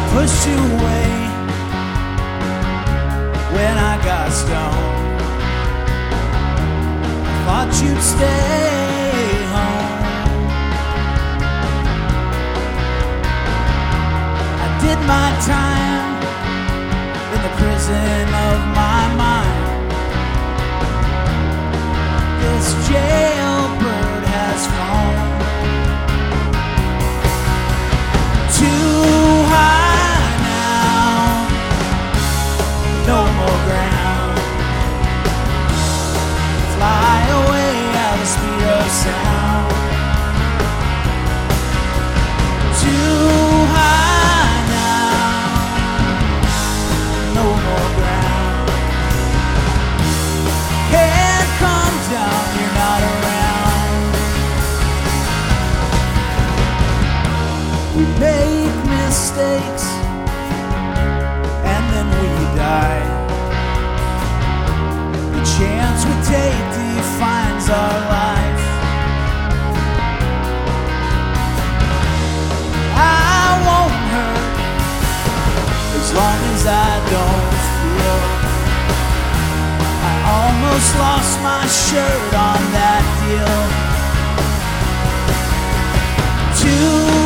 pushed you away when I got stoned. I thought you'd stay home. I did my time in the prison of my mind. This jailbird has flown too high now, no more ground. Fly away at the speed of sound. Too high now, no more ground. Can't come down, you're not around. We make mistakes and then we die. The chance we take defines our life. I won't hurt as long as I don't feel. I almost lost my shirt on that deal. Too